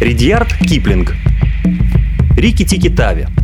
Ридьярд Киплинг. Рикки-Тикки-Тави.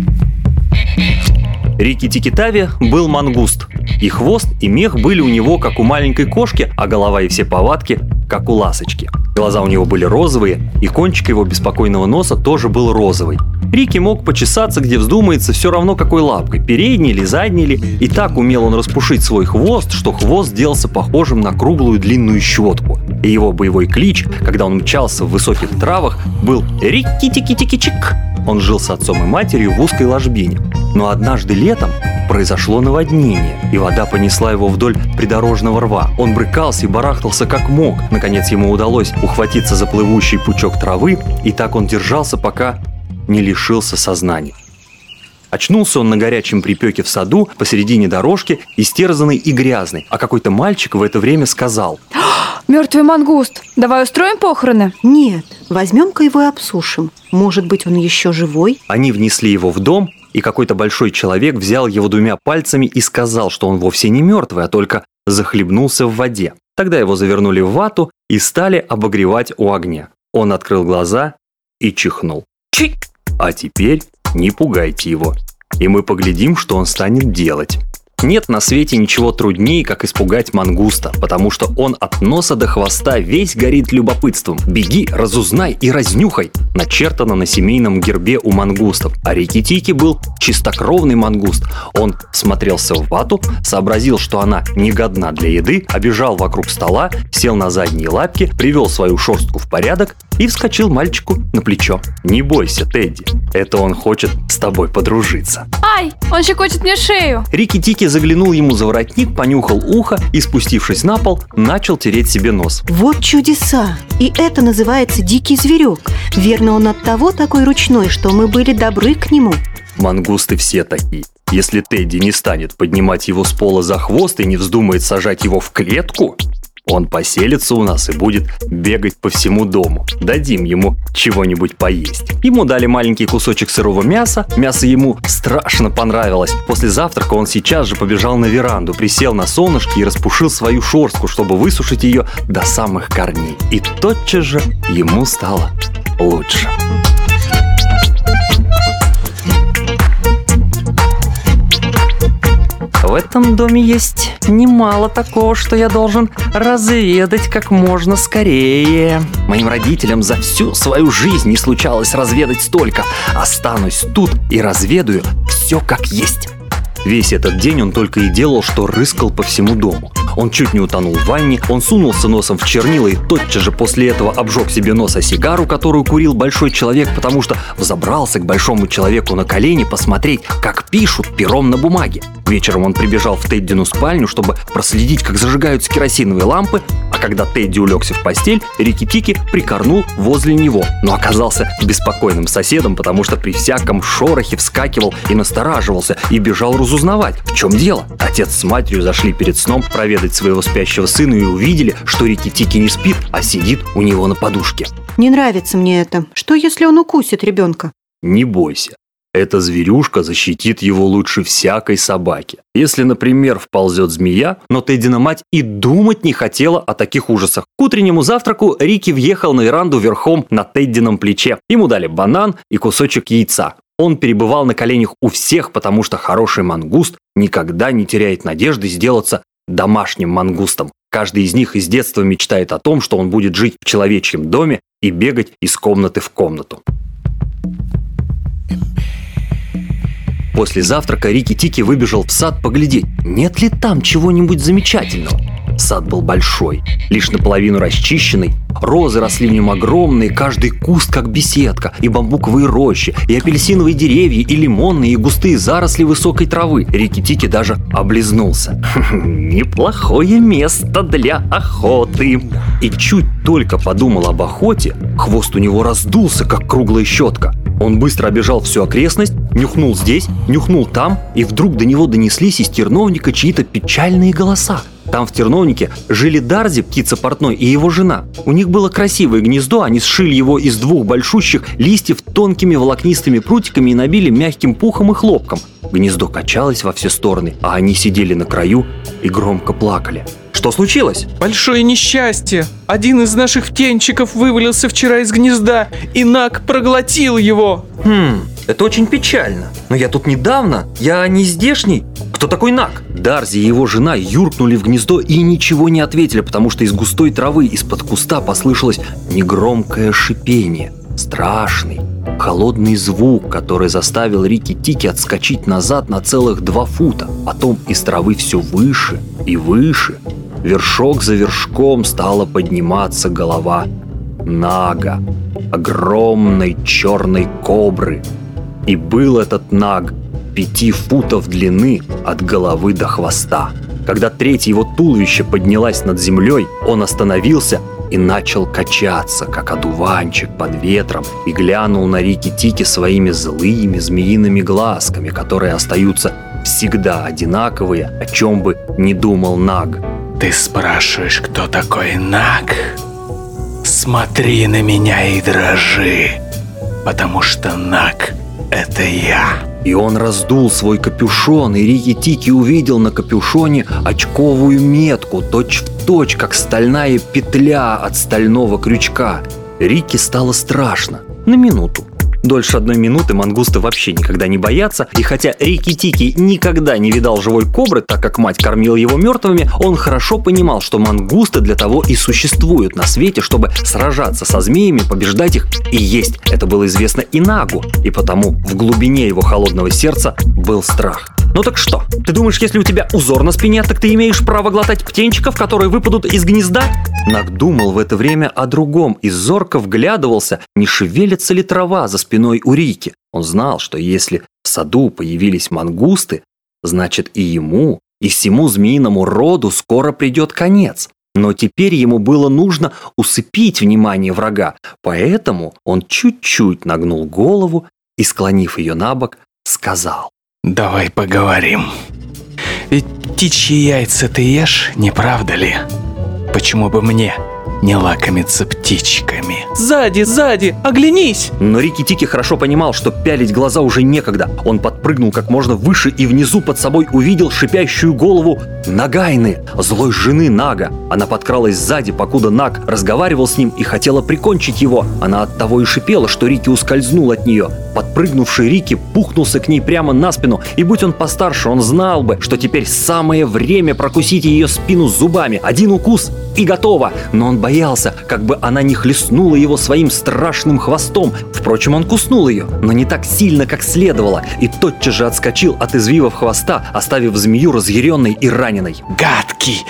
Рикки-Тикки-Тави был мангуст. И хвост, и мех были у него, как у маленькой кошки, а голова и все повадки, как у ласочки. Глаза у него были розовые, и кончик его беспокойного носа тоже был розовый. Рикки мог почесаться, где вздумается, все равно какой лапкой, передней или задней ли, и так умел он распушить свой хвост, что хвост сделался похожим на круглую длинную щетку. И его боевой клич, когда он мчался в высоких травах, был «Рикки-Тикки-Тикки-Чик». Он жил с отцом и матерью в узкой ложбине. Но однажды летом произошло наводнение, и вода понесла его вдоль придорожного рва. Он брыкался и барахтался как мог. Наконец ему удалось ухватиться за плывущий пучок травы, и так он держался, пока не лишился сознания. Очнулся он на горячем припеке в саду посередине дорожки, истерзанный и грязный, а какой-то мальчик в это время сказал: «Мертвый мангуст, давай устроим похороны?» «Нет, возьмем-ка его и обсушим. Может быть, он еще живой?» Они внесли его в дом, и какой-то большой человек взял его двумя пальцами и сказал, что он вовсе не мертвый, а только захлебнулся в воде. Тогда его завернули в вату и стали обогревать у огня. Он открыл глаза и чихнул. Чик! А теперь не пугайте его, и мы поглядим, что он станет делать. Нет на свете ничего труднее, как испугать мангуста, потому что он от носа до хвоста весь горит любопытством. Беги, разузнай и разнюхай, начертано на семейном гербе у мангустов. А Рикки-Тикки был чистокровный мангуст. Он смотрелся в вату, сообразил, что она негодна для еды, обежал вокруг стола, сел на задние лапки, привел свою шерстку в порядок и вскочил мальчику на плечо. «Не бойся, Тедди, это он хочет с тобой подружиться». Ай, он щекочет мне шею. Рикки-Тикки заглянул ему за воротник, понюхал ухо и, спустившись на пол, начал тереть себе нос. Вот чудеса! И это называется дикий зверек. Верно, он оттого такой ручной, что мы были добры к нему. Мангусты все такие. Если Тедди не станет поднимать его с пола за хвост и не вздумает сажать его в клетку, он поселится у нас и будет бегать по всему дому. Дадим ему чего-нибудь поесть. Ему дали маленький кусочек сырого мяса. Мясо ему страшно понравилось. После завтрака он сейчас же побежал на веранду, присел на солнышке и распушил свою шерстку, чтобы высушить ее до самых корней. И тотчас же ему стало лучше. В этом доме есть немало такого, что я должен разведать как можно скорее. Моим родителям за всю свою жизнь не случалось разведать столько. Останусь тут и разведаю все как есть. Весь этот день он только и делал, что рыскал по всему дому. Он чуть не утонул в ванне, он сунулся носом в чернила и тотчас же после этого обжег себе нос о сигару, которую курил большой человек, потому что взобрался к большому человеку на колени посмотреть, как пишут пером на бумаге. Вечером он прибежал в Теддину спальню, чтобы проследить, как зажигаются керосиновые лампы, а когда Тедди улегся в постель, Рикки-Тикки прикорнул возле него, но оказался беспокойным соседом, потому что при всяком шорохе вскакивал и настораживался, и бежал разузнавать, в чем дело. Отец с матерью зашли перед сном проведать своего спящего сына и увидели, что Рикки-Тикки не спит, а сидит у него на подушке. Не нравится мне это. Что, если он укусит ребенка? Не бойся. Эта зверюшка защитит его лучше всякой собаки. Если, например, вползет змея, но Теддина мать и думать не хотела о таких ужасах. К утреннему завтраку Рикки въехал на веранду верхом на Теддином плече. Ему дали банан и кусочек яйца. Он перебывал на коленях у всех, потому что хороший мангуст никогда не теряет надежды сделаться домашним мангустом. Каждый из них из детства мечтает о том, что он будет жить в человечьем доме и бегать из комнаты в комнату. После завтрака Рикки-Тикки выбежал в сад поглядеть, нет ли там чего-нибудь замечательного. Сад был большой, лишь наполовину расчищенный. Розы росли в нем огромные, каждый куст как беседка, и бамбуковые рощи, и апельсиновые деревья, и лимонные, и густые заросли высокой травы. Рикки-Тикки даже облизнулся. Неплохое место для охоты. И чуть только подумал об охоте, хвост у него раздулся, как круглая щетка. Он быстро обежал всю окрестность, нюхнул здесь, нюхнул там, и вдруг до него донеслись из терновника чьи-то печальные голоса. Там в терновнике жили Дарзи, птица портной, и его жена. У них было красивое гнездо, они сшили его из двух большущих листьев тонкими волокнистыми прутиками и набили мягким пухом и хлопком. Гнездо качалось во все стороны, а они сидели на краю и громко плакали. Что случилось? Большое несчастье. Один из наших птенчиков вывалился вчера из гнезда, и Наг проглотил его. Это очень печально. Но я тут недавно, я не здешний. Кто такой Наг? Дарзи и его жена юркнули в гнездо и ничего не ответили, потому что из густой травы из-под куста послышалось негромкое шипение. Страшный, холодный звук, который заставил Рикки-Тикки отскочить назад на целых 2 фута. Потом из травы все выше и выше. Вершок за вершком стала подниматься голова Нага, огромной черной кобры. И был этот Наг 5 футов длины от головы до хвоста. Когда треть его туловища поднялась над землей, он остановился и начал качаться, как одуванчик под ветром, и глянул на Рикки-Тикки своими злыми змеиными глазками, которые остаются всегда одинаковые, о чем бы ни думал Наг. Ты спрашиваешь, кто такой Наг? Смотри на меня и дрожи, потому что Наг — это я. И он раздул свой капюшон, и Рикки-Тикки увидел на капюшоне очковую метку, точь-в-точь, как стальная петля от стального крючка. Рикки стало страшно. На минуту. Дольше 1 минуты мангусты вообще никогда не боятся, и хотя Рикки-Тикки никогда не видал живой кобры, так как мать кормила его мертвыми, он хорошо понимал, что мангусты для того и существуют на свете, чтобы сражаться со змеями, побеждать их и есть. Это было известно и Нагу, и потому в глубине его холодного сердца был страх. Ну так что, ты думаешь, если у тебя узор на спине, так ты имеешь право глотать птенчиков, которые выпадут из гнезда? Наг думал в это время о другом и зорко вглядывался, не шевелится ли трава за спиной у Рикки. Он знал, что если в саду появились мангусты, значит и ему, и всему змеиному роду скоро придет конец. Но теперь ему было нужно усыпить внимание врага, поэтому он чуть-чуть нагнул голову и, склонив ее на бок, сказал: Давай поговорим. Ведь птичьи яйца ты ешь, не правда ли? Почему бы мне не лакомиться птичками? Сзади, оглянись! Но Рикки-Тикки хорошо понимал, что пялить глаза уже некогда. Он подпрыгнул как можно выше и внизу под собой увидел шипящую голову Нагайны, злой жены Нага. Она подкралась сзади, покуда Наг разговаривал с ним и хотела прикончить его. Она оттого и шипела, что Рикки ускользнул от нее. Подпрыгнувший Рикки пухнулся к ней прямо на спину, и будь он постарше, он знал бы, что теперь самое время прокусить ее спину зубами. 1 укус и готово. Но он боялся, как бы она не хлестнула его своим страшным хвостом. Впрочем, он куснул ее, но не так сильно, как следовало, и тотчас же отскочил от извивов хвоста, оставив змею разъяренной и раненой. Гадкий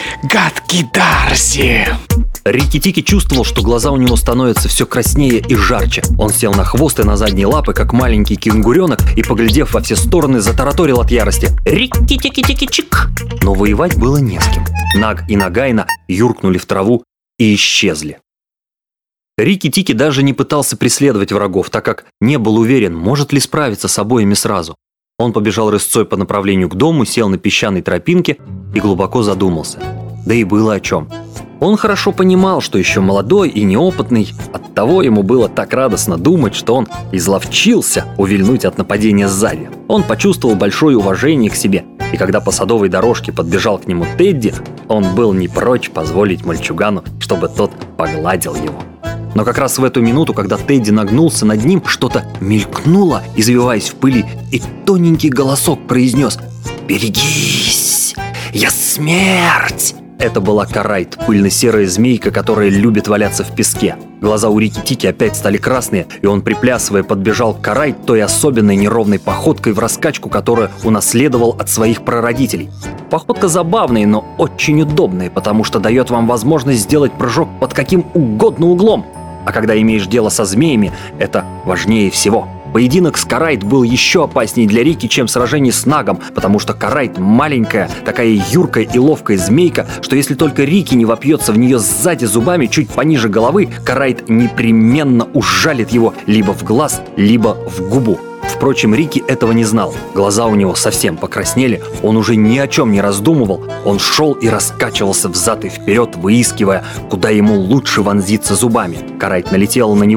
Дарзи! Рикки-Тикки чувствовал, что глаза у него становятся все краснее и жарче. Он сел на хвост и на задние лапы, как маленький кенгуренок, и, поглядев во все стороны, затараторил от ярости: «Рикки-Тикки-Тикки-Чик!» Но воевать было не с кем. Наг и Нагайна юркнули в траву и исчезли. Рикки-Тикки даже не пытался преследовать врагов, так как не был уверен, может ли справиться с обоими сразу. Он побежал рысцой по направлению к дому, сел на песчаной тропинке и глубоко задумался. Да и было о чем. Он хорошо понимал, что еще молодой и неопытный, оттого ему было так радостно думать, что он изловчился увильнуть от нападения сзади. Он почувствовал большое уважение к себе, и когда по садовой дорожке подбежал к нему Тедди, он был не прочь позволить мальчугану, чтобы тот погладил его. Но как раз в эту минуту, когда Тедди нагнулся над ним, что-то мелькнуло, извиваясь в пыли, и тоненький голосок произнес: «Берегись! Я смерть!» Это была Карайт, пыльно-серая змейка, которая любит валяться в песке. Глаза у Рикки-Тикки опять стали красные, и он, приплясывая, подбежал к Карайт той особенной неровной походкой в раскачку, которую унаследовал от своих прародителей. Походка забавная, но очень удобная, потому что дает вам возможность сделать прыжок под каким угодно углом. А когда имеешь дело со змеями, это важнее всего. Поединок с Карайт был еще опаснее для Рикки, чем сражение с Нагом, потому что Карайт маленькая, такая юркая и ловкая змейка, что если только Рикки не вопьется в нее сзади зубами чуть пониже головы, Карайт непременно ужалит его либо в глаз, либо в губу. Впрочем, Рикки этого не знал. Глаза у него совсем покраснели, он уже ни о чем не раздумывал. Он шел и раскачивался взад и вперед, выискивая, куда ему лучше вонзиться зубами. Карайт налетела на него,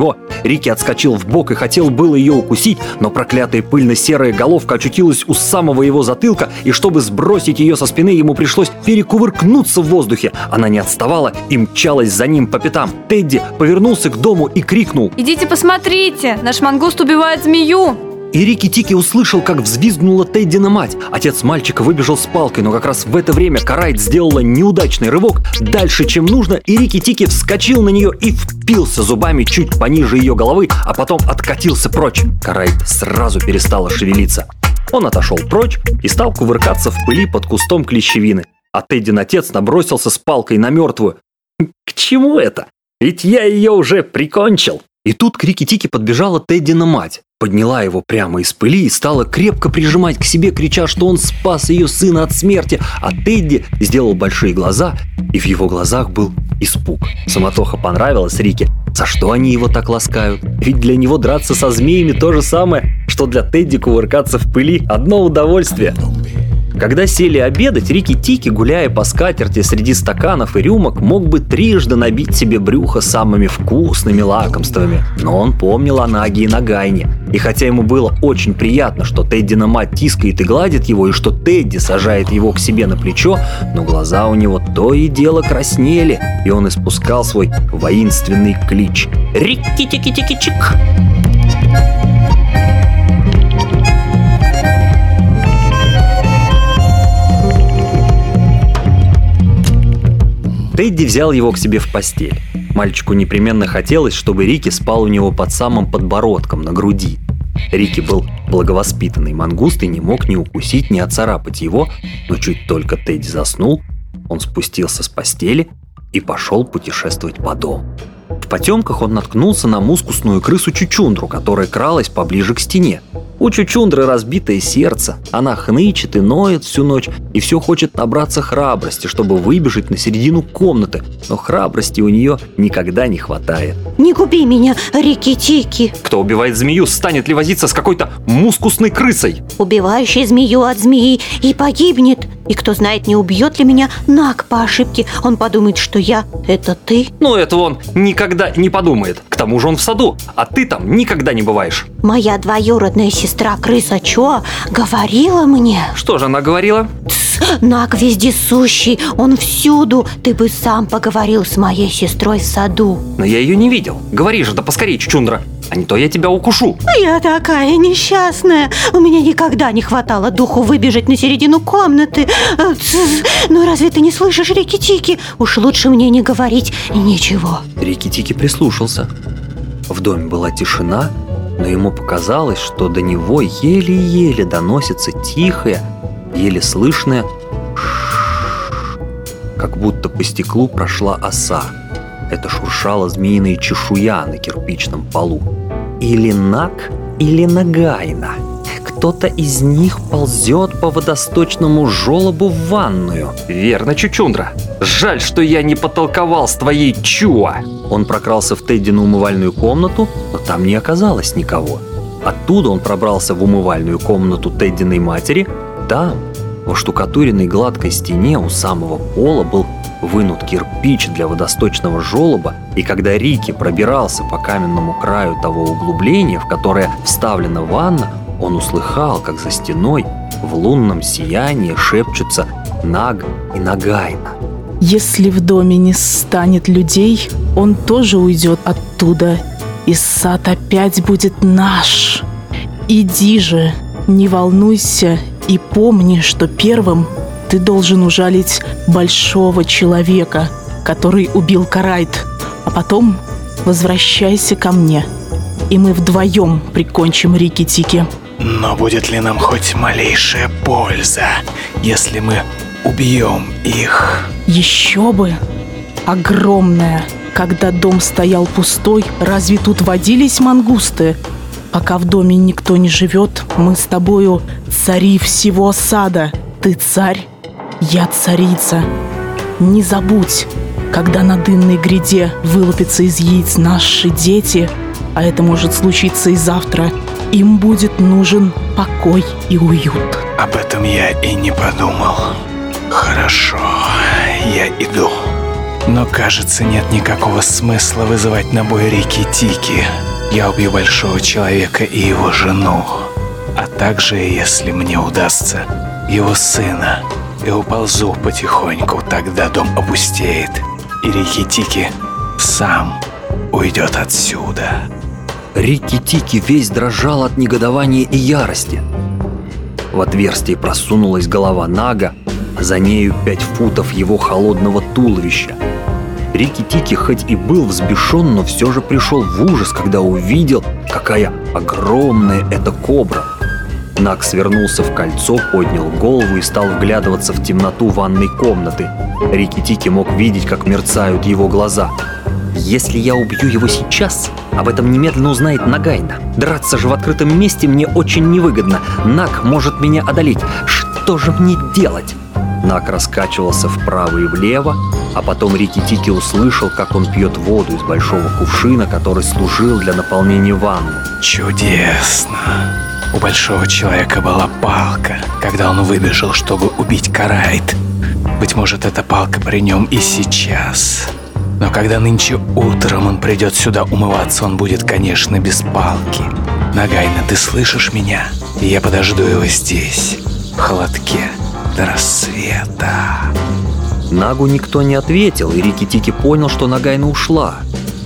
Рики отскочил вбок и хотел было ее укусить, но проклятая пыльно-серая головка очутилась у самого его затылка, и чтобы сбросить ее со спины, ему пришлось перекувыркнуться в воздухе. Она не отставала и мчалась за ним по пятам. Тедди повернулся к дому и крикнул: Идите посмотрите, наш мангуст убивает змею. И Рикки-Тикки услышал, как взвизгнула Теддина мать. Отец мальчика выбежал с палкой, но как раз в это время Карайт сделала неудачный рывок дальше, чем нужно, и Рикки-Тикки вскочил на нее и впился зубами чуть пониже ее головы, а потом откатился прочь. Карайт сразу перестала шевелиться. Он отошел прочь и стал кувыркаться в пыли под кустом клещевины. А Теддин отец набросился с палкой на мертвую. «К чему это? Ведь я ее уже прикончил!» И тут к Рикки-Тикки подбежала Теддина мать. Подняла его прямо из пыли и стала крепко прижимать к себе, крича, что он спас ее сына от смерти. А Тедди сделал большие глаза, и в его глазах был испуг. Суматоха понравилась Рике. За что они его так ласкают? Ведь для него драться со змеями то же самое, что для Тедди кувыркаться в пыли. Одно удовольствие. Когда сели обедать, Рикки-Тикки, гуляя по скатерти среди стаканов и рюмок, мог бы трижды набить себе брюхо самыми вкусными лакомствами. Но он помнил о Наге и Нагайне. И хотя ему было очень приятно, что Теддина мать тискает и гладит его, и что Тедди сажает его к себе на плечо, но глаза у него то и дело краснели, и он испускал свой воинственный клич: «Рикки-тики-тики-чик!» Тедди взял его к себе в постель. Мальчику непременно хотелось, чтобы Рикки спал у него под самым подбородком, на груди. Рикки был благовоспитанный мангуст и не мог ни укусить, ни оцарапать его, но чуть только Тедди заснул, он спустился с постели и пошел путешествовать по дому. В потемках он наткнулся на мускусную крысу Чучундру, которая кралась поближе к стене. У Чучундры разбитое сердце, она хнычет и ноет всю ночь, и все хочет набраться храбрости, чтобы выбежать на середину комнаты, но храбрости у нее никогда не хватает. Не губи меня, Рикки-Тикки. Кто убивает змею, станет ли возиться с какой-то мускусной крысой? Убивающий змею от змеи и погибнет. И кто знает, не убьет ли меня Наг по ошибке. Он подумает, что я – это ты. Ну, этого он никогда не подумает. К тому же он в саду, а ты там никогда не бываешь. Моя двоюродная сестра крыса Чо говорила мне. Что же она говорила? Наг вездесущий, он всюду. Ты бы сам поговорил с моей сестрой в саду. Но я ее не видел. Говори же, да поскорее, Чучундра, а не то я тебя укушу. Я такая несчастная. У меня никогда не хватало духу выбежать на середину комнаты. Ну разве ты не слышишь, Рикки-Тикки? Уж лучше мне не говорить ничего. Рикки-Тикки прислушался. В доме была тишина, но ему показалось, что до него еле-еле доносится тихое, еле слышное «ш-ш-ш», как будто по стеклу прошла оса. Это шуршала змеиная чешуя на кирпичном полу. Или Наг, или Нагайна. Кто-то из них ползет по водосточному желобу в ванную. Верно, Чучундра. Жаль, что я не потолковал с твоей Чуа. Он прокрался в Теддину умывальную комнату, но там не оказалось никого. Оттуда он пробрался в умывальную комнату Теддиной матери. Там, в оштукатуренной гладкой стене у самого пола был вынут кирпич для водосточного желоба, и когда Рикки пробирался по каменному краю того углубления, в которое вставлена ванна, он услыхал, как за стеной в лунном сиянии шепчутся Наг и Нагайна. Если в доме не станет людей, он тоже уйдет оттуда, и сад опять будет наш. Иди же, не волнуйся и помни, что первым ты должен ужалить большого человека, который убил Карайт, а потом возвращайся ко мне, и мы вдвоем прикончим Рикки-Тикки. Но будет ли нам хоть малейшая польза, если мы убьем их? Еще бы! Огромная! Когда дом стоял пустой, разве тут водились мангусты? Пока в доме никто не живет, мы с тобою цари всего сада. Ты царь, я царица. Не забудь, когда на дынной гряде вылупятся из яиц наши дети, а это может случиться и завтра, им будет нужен покой и уют. Об этом я и не подумал. Хорошо, я иду. Но, кажется, нет никакого смысла вызывать на бой Рикки-Тикки. Я убью большого человека и его жену. А также, если мне удастся, его сына. И уползу потихоньку, тогда дом опустеет. И Рикки-Тикки сам уйдет отсюда. Рикки-Тикки весь дрожал от негодования и ярости. В отверстие просунулась голова Нага, а за нею 5 футов его холодного туловища. Рикки-Тикки хоть и был взбешен, но все же пришел в ужас, когда увидел, какая огромная эта кобра. Наг свернулся в кольцо, поднял голову и стал вглядываться в темноту ванной комнаты. Рикки-Тикки мог видеть, как мерцают его глаза. «Если я убью его сейчас, об этом немедленно узнает Нагайна. Драться же в открытом месте мне очень невыгодно. Наг может меня одолеть. Что же мне делать?» Наг раскачивался вправо и влево, а потом Рикки-Тикки услышал, как он пьет воду из большого кувшина, который служил для наполнения ванны. Чудесно! У большого человека была палка, когда он выбежал, чтобы убить Карайт. Быть может, эта палка при нем и сейчас. Но когда нынче утром он придет сюда умываться, он будет, конечно, без палки. Нагайна, ты слышишь меня? И я подожду его здесь, в холодке, до рассвета. Нагу никто не ответил, и Рикки-Тикки понял, что Нагайна ушла.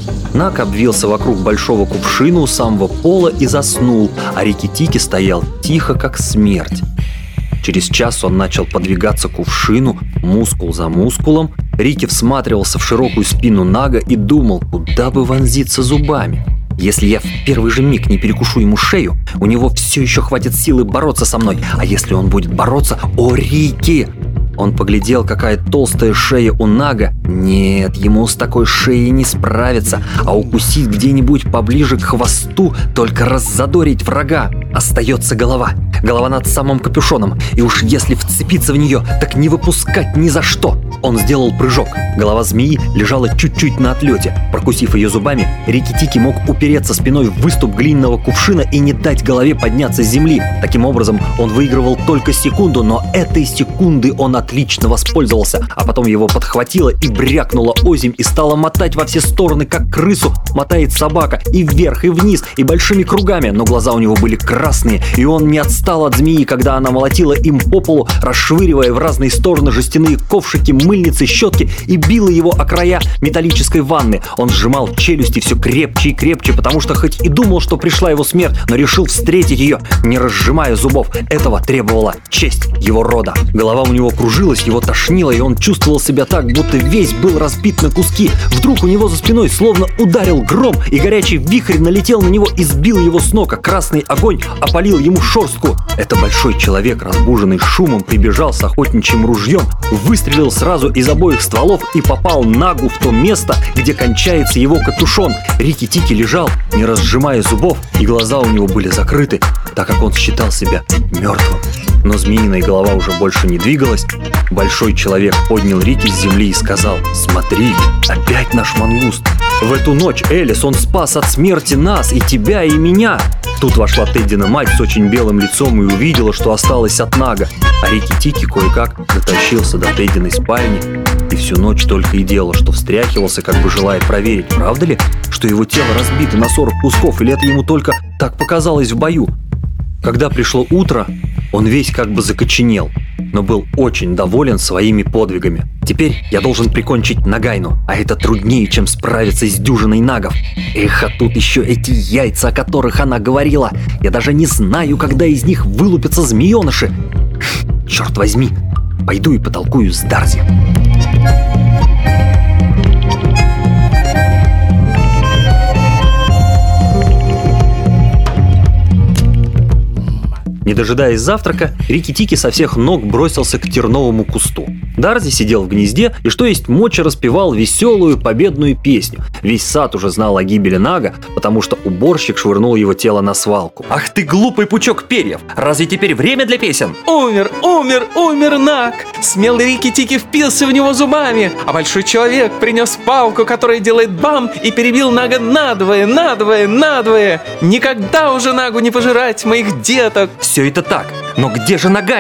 Наг обвился вокруг большого кувшина у самого пола и заснул, а Рикки-Тикки стоял тихо, как смерть. Через час он начал подвигаться к кувшину, мускул за мускулом. Рикки всматривался в широкую спину Нага и думал, куда бы вонзиться зубами. Если я в первый же миг не перекушу ему шею, у него все еще хватит силы бороться со мной. А если он будет бороться, о, Рикки! Он поглядел, какая толстая шея у Нага. Нет, ему с такой шеей не справиться, а укусить где-нибудь поближе к хвосту, только раззадорить врага. Остается голова. Голова над самым капюшоном. И уж если вцепиться в нее, так не выпускать ни за что. Он сделал прыжок. Голова змеи лежала чуть-чуть на отлете. Прокусив ее зубами, Рикки-Тикки мог упереться спиной в выступ глиняного кувшина и не дать голове подняться с земли. Таким образом, он выигрывал только секунду, но этой секунды он отлично воспользовался. А потом его подхватило и брякнуло озимь и стало мотать во все стороны, как крысу мотает собака, и вверх, и вниз, и большими кругами. Но глаза у него были красные, и он не отстал от змеи, когда она молотила им по полу, расшвыривая в разные стороны жестяные ковшики, мыльницы, щетки и била его о края металлической ванны. Он сжимал челюсти все крепче и крепче, потому что хоть и думал, что пришла его смерть, но решил встретить ее, не разжимая зубов. Этого требовала честь его рода. Голова у него кружилась, его тошнило, и он чувствовал себя так, будто весь был разбит на куски. Вдруг у него за спиной словно ударил гром, и горячий вихрь налетел на него и сбил его с ног, а красный огонь опалил ему шерстку. Это большой человек, разбуженный шумом, прибежал с охотничьим ружьем, выстрелил сразу из обоих стволов и попал Нагу в то место, где кончается его капюшон. Рикки-Тикки лежал, не разжимая зубов, и глаза у него были закрыты, так как он считал себя мертвым. Но змеиная голова уже больше не двигалась. Большой человек поднял Рикки с земли и сказал: «Смотри, опять наш мангуст. В эту ночь, Элис, он спас от смерти нас, и тебя, и меня». Тут вошла Теддина мать с очень белым лицом и увидела, что осталось от Нага. А Рикки-Тикки кое-как дотащился до Теддиной спальни и всю ночь только и делал, что встряхивался, как бы желая проверить, правда ли, что его тело разбито на 40 кусков, или это ему только так показалось в бою. Когда пришло утро, он весь как бы закоченел, но был очень доволен своими подвигами. Теперь я должен прикончить Нагайну, а это труднее, чем справиться с дюжиной нагов. Эх, а тут еще эти яйца, о которых она говорила. Я даже не знаю, когда из них вылупятся змееныши. Черт возьми, пойду и потолкую с Дарзи. Не дожидаясь завтрака, Рикки-Тикки со всех ног бросился к терновому кусту. Дарзи сидел в гнезде и что есть мочи распевал веселую победную песню. Весь сад уже знал о гибели Нага, потому что уборщик швырнул его тело на свалку. «Ах ты глупый пучок перьев! Разве теперь время для песен?» Умер Наг! Смелый Рикки-Тикки впился в него зубами, а большой человек принес палку, которая делает бам, и перебил Нага надвое. Никогда уже Нагу не пожирать моих деток! Все это так, но где же Нагайна?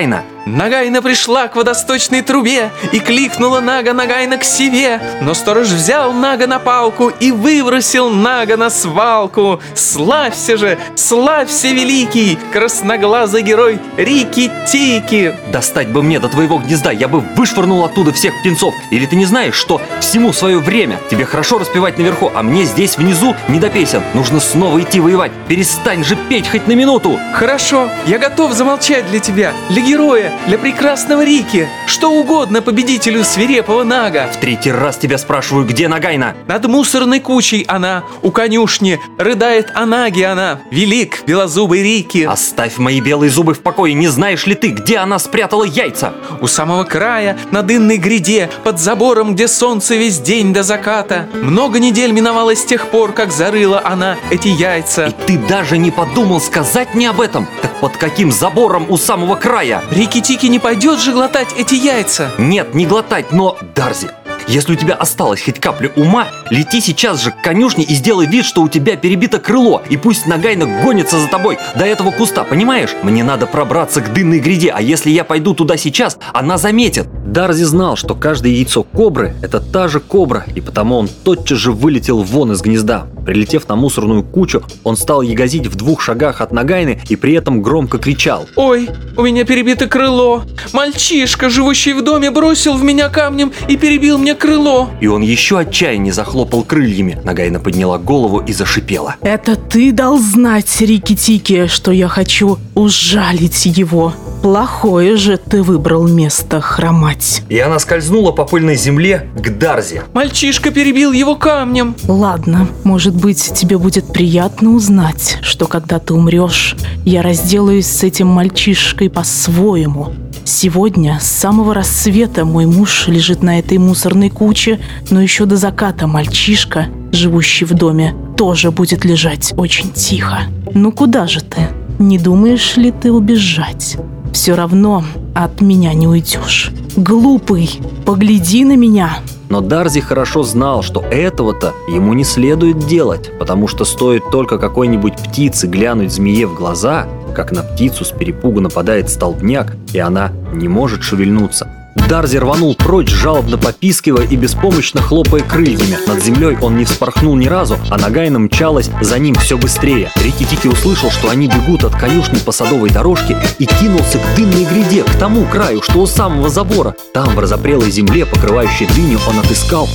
Нагайна пришла к водосточной трубе и кликнула Нага Нагайна к себе. Но сторож взял Нага на палку и выбросил Нага на свалку. Славься же, славься, великий, красноглазый герой Рикки-Тикки. Достать бы мне до твоего гнезда, я бы вышвырнул оттуда всех птенцов. Или ты не знаешь, что всему свое время? Тебе хорошо распевать наверху, а мне здесь внизу не до песен. Нужно снова идти воевать. Перестань же петь хоть на минуту. Хорошо, я готов замолчать для тебя, для героя, для прекрасного Рикки. Что угодно победителю свирепого Нага. В третий раз тебя спрашиваю, где Нагайна? Над мусорной кучей она, у конюшни, рыдает о Наге она, велик белозубый Рикки. Оставь мои белые зубы в покое. Не знаешь ли ты, где она спрятала яйца? У самого края, на дынной гряде, под забором, где солнце весь день до заката. Много недель миновало с тех пор, как зарыла она эти яйца. И ты даже не подумал сказать мне об этом? Так под каким забором у самого края? Рикки-Тикки не пойдет же глотать эти яйца. Нет, не глотать, но... Дарзи, если у тебя осталась хоть капля ума, лети сейчас же к конюшне и сделай вид, что у тебя перебито крыло, и пусть Нагайна гонится за тобой до этого куста, понимаешь? Мне надо пробраться к дынной гряде, а если я пойду туда сейчас, она заметит. Дарзи знал, что каждое яйцо кобры – это та же кобра, и потому он тотчас же вылетел вон из гнезда. Прилетев на мусорную кучу, он стал ягозить в 2 шагах от Нагайны и при этом громко кричал. Ой, у меня перебито крыло. Мальчишка, живущий в доме, бросил в меня камнем и перебил мне крыло. И он еще отчаяннее захлопал крыльями. Нагайна подняла голову и зашипела. Это ты дал знать Рикки-Тикки, что я хочу ужалить его. Плохое же ты выбрал место хромать. И она скользнула по пыльной земле к Дарзи. Мальчишка перебил его камнем. Ладно, может быть, тебе будет приятно узнать, что когда ты умрешь, я разделаюсь с этим мальчишкой по-своему. Сегодня с самого рассвета мой муж лежит на этой мусорной куче, но еще до заката мальчишка, живущий в доме, тоже будет лежать очень тихо. Ну куда же ты? Не думаешь ли ты убежать? Все равно от меня не уйдешь. Глупый, погляди на меня. Но Дарзи хорошо знал, что этого-то ему не следует делать, потому что стоит только какой-нибудь птице глянуть змее в глаза, как на птицу с перепугу нападает столбняк, и она не может шевельнуться. Дарзи рванул прочь, жалобно попискивая и беспомощно хлопая крыльями. Над землей он не вспорхнул ни разу, а Нагайна мчалась за ним все быстрее. Рикки-Тикки услышал, что они бегут от конюшни по садовой дорожке, и кинулся к дынной гряде, к тому краю, что у самого забора. Там, в разопрелой земле, покрывающей дыню, он отыскал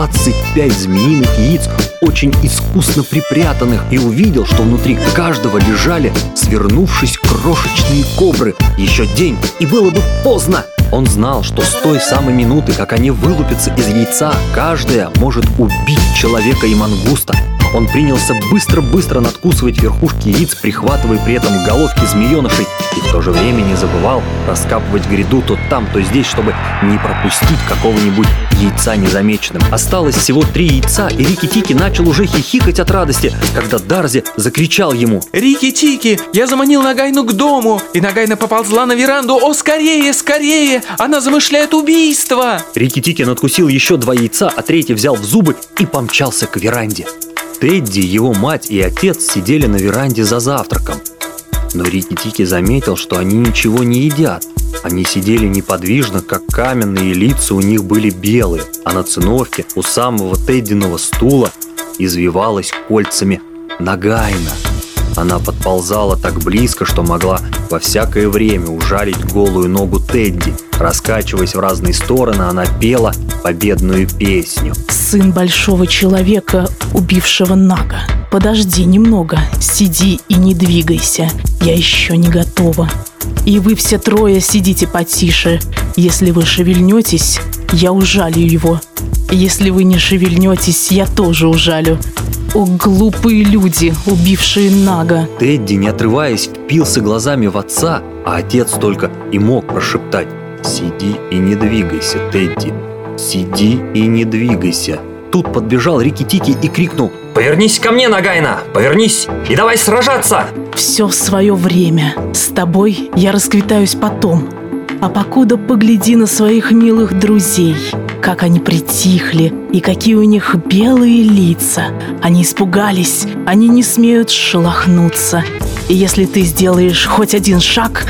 25 змеиных яиц, очень искусно припрятанных, и увидел, что внутри каждого лежали, свернувшись, крошечные кобры. Еще день, и было бы поздно. Он знал, что с той самой минуты, как они вылупятся из яйца, каждая может убить человека и мангуста. Он принялся быстро-быстро надкусывать верхушки яиц, прихватывая при этом головки змеенышей, и в то же время не забывал раскапывать гряду то там, то здесь, чтобы не пропустить какого-нибудь яйца незамеченным. Осталось всего 3 яйца, и Рикки-Тикки начал уже хихикать от радости, когда Дарзи закричал ему: Рикки-Тикки, я заманил Нагайну к дому, и Нагайна поползла на веранду. О, скорее, скорее, она замышляет убийство. Рикки-Тикки надкусил еще 2 яйца, а 3 взял в зубы и помчался к веранде. Тедди, его мать и отец сидели на веранде за завтраком. Но Рикки-Тикки заметил, что они ничего не едят. Они сидели неподвижно, как каменные, лица у них были белые, а на циновке у самого Теддиного стула извивалась кольцами Нагайна. Она подползала так близко, что могла во всякое время ужалить голую ногу Тедди. Раскачиваясь в разные стороны, она пела победную песню. Сын большого человека, убившего Нага. Подожди немного, сиди и не двигайся, я еще не готова. И вы все 3 сидите потише. Если вы шевельнетесь, я ужалю его. Если вы не шевельнетесь, я тоже ужалю. О, глупые люди, убившие Нага. Тедди, не отрываясь, впился глазами в отца, а отец только и мог прошептать: «Сиди и не двигайся, Тедди, сиди и не двигайся». Тут подбежал Рикки-Тикки и крикнул: «Повернись ко мне, Нагайна, повернись и давай сражаться!» Все в свое время. С тобой я расквитаюсь потом. А покуда погляди на своих милых друзей, как они притихли и какие у них белые лица. Они испугались, они не смеют шелохнуться. И если ты сделаешь хоть один шаг,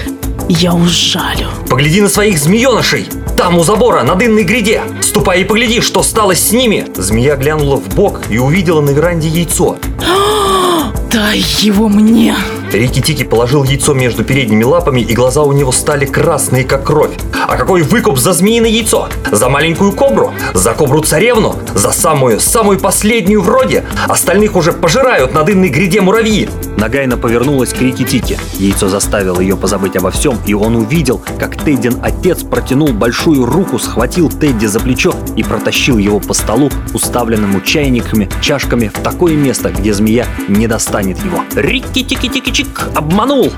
я ужалю. Погляди на своих змеенышей! Там у забора, на дынной гряде! Ступай и погляди, что стало с ними!» Змея глянула в бок и увидела на веранде яйцо. Дай его мне. Рикки-Тикки положил яйцо между передними лапами, и глаза у него стали красные, как кровь. А какой выкуп за змеиное яйцо? За маленькую кобру? За кобру-царевну? За самую последнюю в роде? Остальных уже пожирают на дынной гряде муравьи. Нагайна повернулась к Рикки-Тикки. Яйцо заставило ее позабыть обо всем, и он увидел, как Теддин отец протянул большую руку, схватил Тедди за плечо и протащил его по столу, уставленному чайниками, чашками, в такое место, где змея не достанет его. Рикки-Тикки-Тикки-Чик! Обманул!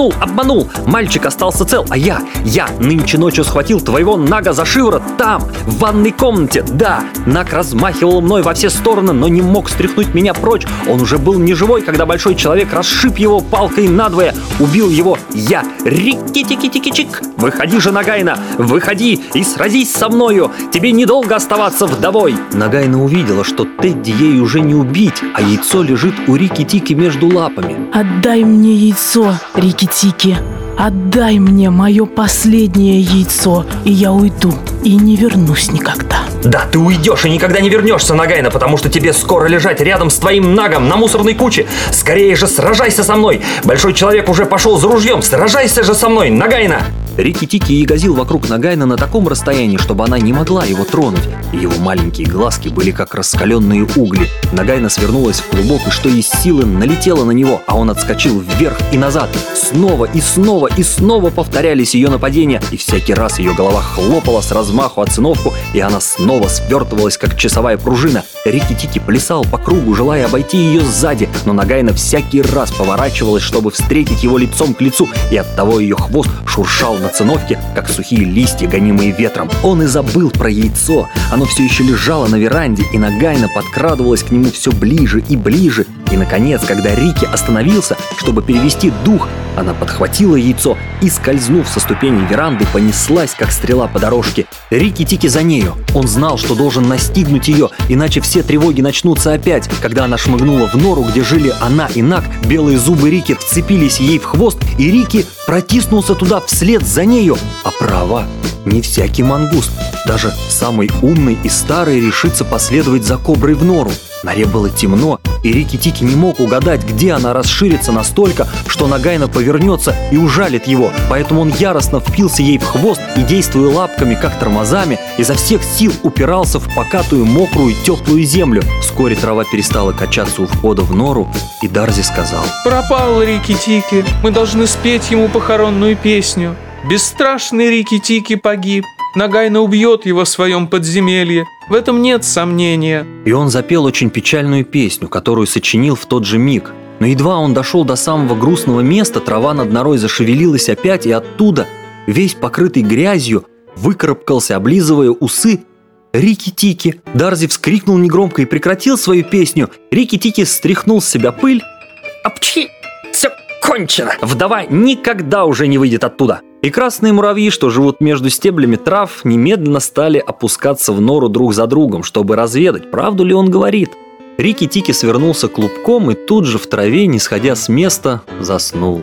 Мальчик остался цел, а я нынче ночью схватил твоего Нага за шиворот там, в ванной комнате. Да, Наг размахивал мной во все стороны, но не мог стряхнуть меня прочь. Он уже был не живой, когда большой человек расшиб его палкой надвое. Убил его я. Рикки-Тикки-Тикки-Чик! Выходи же, Нагайна, выходи и сразись со мною. Тебе недолго оставаться вдовой. Нагайна увидела, что Тедди ей уже не убить, а яйцо лежит у Рикки-Тикки между лапами. Отдай мне яйцо, Рикки-Тикки. Отдай мне мое последнее яйцо, и я уйду, и не вернусь никогда. Да, ты уйдешь и никогда не вернешься, Нагайна, потому что тебе скоро лежать рядом с твоим Нагом на мусорной куче. Скорее же сражайся со мной. Большой человек уже пошел за ружьем. Сражайся же со мной, Нагайна. Рикки-Тикки ягозил вокруг Нагайна на таком расстоянии, чтобы она не могла его тронуть. И его маленькие глазки были как раскаленные угли. Нагайна свернулась в клубок и что есть силы налетела на него, а он отскочил вверх и назад. Снова и снова повторялись ее нападения, и всякий раз ее голова хлопала с размаху о циновку, и она снова свертывалась, как часовая пружина. Рикки-Тикки плясал по кругу, желая обойти ее сзади, но Нагайна всякий раз поворачивалась, чтобы встретить его лицом к лицу, и оттого ее хвост шуршал на циновке, как сухие листья, гонимые ветром. Он и забыл про яйцо. Оно все еще лежало на веранде, и Нагайна подкрадывалась к нему все ближе и ближе. И, наконец, когда Рикки остановился, чтобы перевести дух, она подхватила яйцо и, скользнув со ступеней веранды, понеслась, как стрела по дорожке. Рикки-Тикки за нею. Он знал, что должен настигнуть ее, иначе все тревоги начнутся опять. Когда она шмыгнула в нору, где жили она и Наг, белые зубы Рикки вцепились ей в хвост, и Рикки протиснулся туда вслед за нею. А право, не всякий мангуст, даже самый умный и старый решится последовать за коброй в нору. В норе было темно, и Рикки-Тикки не мог угадать, где она расширится настолько, что Нагайна повернется и ужалит его. Поэтому он яростно впился ей в хвост и, действуя лапками, как тормозами, изо всех сил упирался в покатую, мокрую, теплую землю. Вскоре трава перестала качаться у входа в нору, и Дарзи сказал: Пропал Рикки-Тикки. Мы должны спеть ему похоронную песню. Бесстрашный Рикки-Тикки погиб. Нагайна убьет его в своем подземелье. В этом нет сомнения. И он запел очень печальную песню, которую сочинил в тот же миг. Но едва он дошел до самого грустного места, трава над норой зашевелилась опять, и оттуда, весь покрытый грязью, выкарабкался, облизывая усы, Рикки-Тикки. Дарзи вскрикнул негромко и прекратил свою песню. Рикки-Тикки стряхнул с себя пыль. Апчхи! Все кончено! Вдова никогда уже не выйдет оттуда. И красные муравьи, что живут между стеблями трав, немедленно стали опускаться в нору друг за другом, чтобы разведать, правду ли он говорит. Рикки-Тикки свернулся клубком и тут же в траве, не сходя с места, заснул.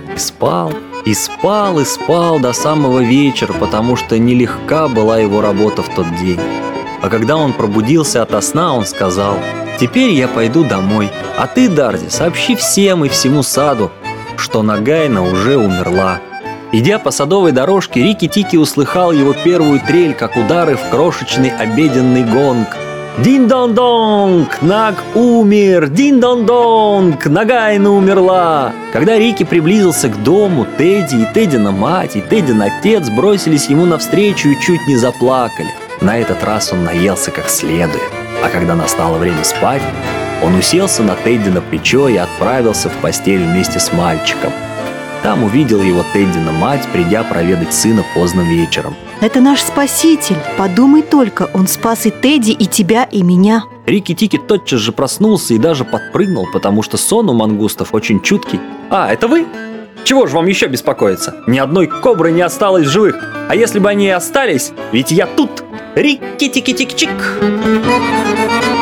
И спал до самого вечера, потому что нелегка была его работа в тот день. А когда он пробудился ото сна, он сказал: «Теперь я пойду домой, а ты, Дарзи, сообщи всем и всему саду, что Нагайна уже умерла». Идя по садовой дорожке, Рикки-Тикки услыхал его первую трель, как удары в крошечный обеденный гонг. «Динь-дон-донг! Наг умер! Динь-дон-донг! Нагайна умерла!» Когда Рикки приблизился к дому, Тедди и Теддина мать, и Теддин отец бросились ему навстречу и чуть не заплакали. На этот раз он наелся как следует. А когда настало время спать, он уселся на Теддина плечо и отправился в постель вместе с мальчиком. Там увидел его Теддина мать, придя проведать сына поздно вечером. Это наш спаситель. Подумай только, он спас и Тедди, и тебя, и меня. Рикки-Тикки тотчас же проснулся и даже подпрыгнул, потому что сон у мангустов очень чуткий. «А, это вы? Чего же вам еще беспокоиться? Ни одной кобры не осталось в живых. А если бы они и остались, ведь я тут! Рикки-Тикки-Тик-Чик!»